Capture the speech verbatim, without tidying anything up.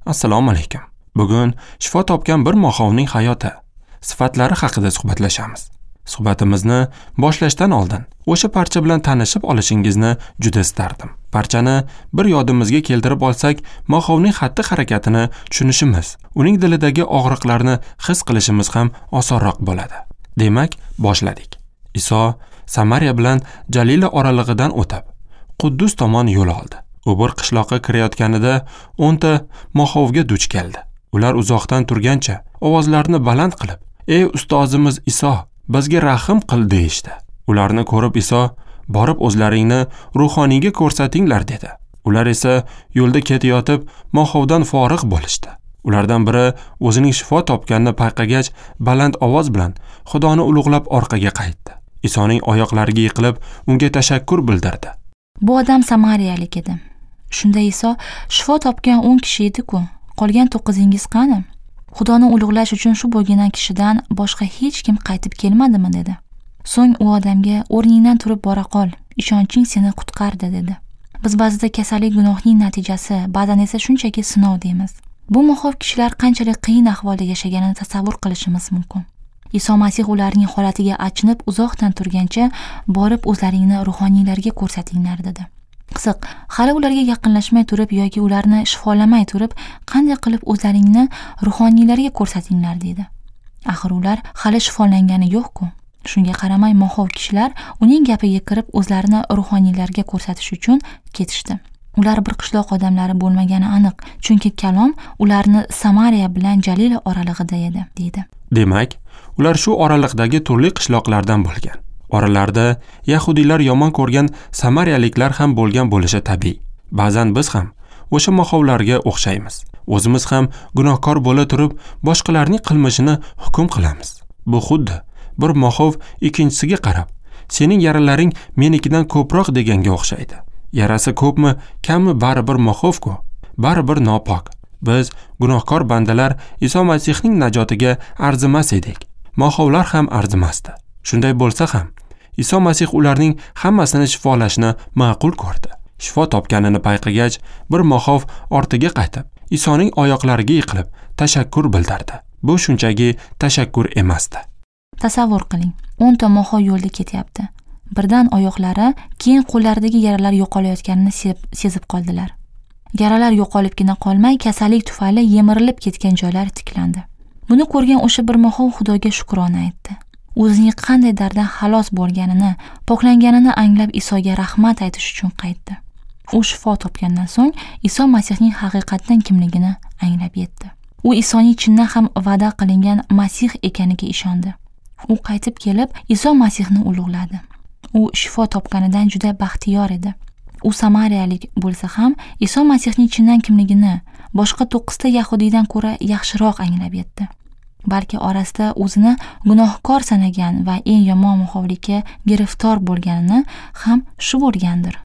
Assalomu alaykum. Bugun shifo topgan bir moxovning hayoti, sifatlari haqida suhbatlashamiz. Suhbatimizni boshlashdan oldin o'sha parcha bilan tanishib olishingizni juda istardim. Parchani bir yodimizga keltirib olsak, moxovning xatti-harakatini tushunishimiz, uning dilidagi og'riqlarni his qilishimiz ham osonroq bo'ladi. Demak, boshladik. Iso Samariya bilan Jalila oralig'idan o'tib, Quddus tomon yo'l oldi. U bir qishloqqa kirayotganida o'nta moxovga duch keldi. Ular uzoqdan turgancha ovozlarini baland qilib, "Ey ustozimiz Iso, bizga rahim qil" deyishdi. Ularni ko'rib Iso, "Borib o'zlaringni ruhoniyga ko'rsatinglar" dedi. Ular esa yo'lda ketayotib moxovdan forig' bo'lishdi. Ulardan biri o'zining shifo topganini payqagach, baland ovoz bilan Xudoni ulug'lab orqaga qaytdi. Isoning oyoqlariga yiqilib, unga tashakkur bildirdi. Bu odam samariyalik edi. Shunda Iso, shifo topgan o'n kishi edi-ku, qolgan to'qqizingiz qani? Xudoni ulug'lash uchun shu bo'lgan kishidan boshqa hech kim qaytib kelmadimi dedi. So'ng u odamga o'rningdan turib bora qol, ishonching seni qutqardi dedi. Biz ba'zida kasallik gunohning natijasi, ba'zan esa shunchaki sinov deymiz. Bu moxov kishilar qanchalik qiyin ahvolda yashaganini tasavvur qilishimiz mumkin. Iso Masih ularning holatiga achinib uzoqdan turgancha, borib o'zlaringni ruhoniylarga ko'rsatinglar dedi. Qiziq, hali ularga yaqinlashmay turib yoki ularni shifolamay turib, qanday qilib o'zlaringni ruhoniylarga ko'rsatinglar dedi. Axir ular hali shifolangani yo'q-ku. Shunga qaramay moxov kishilar uning gapiga kirib o'zlarini ruhoniylarga ko'rsatish uchun ketishdi. Ular bir qishloq odamlari bo'lmagani aniq, chunki kalom ularni Samariya bilan Jalila oralig'ida edi, dedi. Demak, ular shu oraliqdagi turli qishloqlardan bo'lgan. Oralarda Yahudiylar yomon ko'rgan Samariyaliklar ham bo'lgan bo'lishi tabiiy. Ba'zan biz ham o'sha moxovlarga o'xshaymiz. O'zimiz ham gunohkor bo'la turib, boshqalarning qilmishini hukm qilamiz. Bu xuddi bir moxov ikkinchisiga qarab, "Sening yaralaring menikidan ko'proq" deganga o'xshaydi. Yarasi ko'pmi, kammi baribir moxov-ku, baribir nopok. Biz gunohkor bandalar Iso Masihning najotiga arzimas edik. Moxovlar ham arzimasdi. Shunday bo'lsa ham, Iso Masih ularning hammasini shifolashni ma'qul ko'rdi. Shifo topganini payqagach, bir moxov ortiga qaytib, Isoning oyoqlariga yiqilib, tashakkur bildirdi. Bu shunchaki tashakkur emasdi. Tasavvur qiling, o'nta moxov yo'lda ketyapti. Birdan oyoqlari, keyin qo'llaridagi yaralar yo'qolayotganini sezib qoldilar. Yaralar yo'qolibgina qolmay, kasallik tufayli yemirilib ketgan joylar tiklandi. Buni ko'rgan o'sha bir moxov Xudoga shukrona aytdi. O'zining qanday dardan xalos bo'lganini, poklanganini anglab Isoga rahmat aytish uchun qaytdi. U shifo topgandan so'ng Iso Masihning haqiqatan kimligini anglab yetdi. U Isoning chindan ham va'da qilingan Masih ekaniga ishondi. U qaytib kelib, Iso Masihni ulug'ladi. U shifo topganidan juda baxtiyor edi. U samariyalik bo'lsa ham Iso Masihning chindan kimligini boshqa to'qqizta Yahudiydan ko'ra yaxshiroq anglab yetdi. Balki orasida o'zini gunohkor sanagan va eng yomon moxovlikka giriftor bo'lganini ham shu bo'lgandir.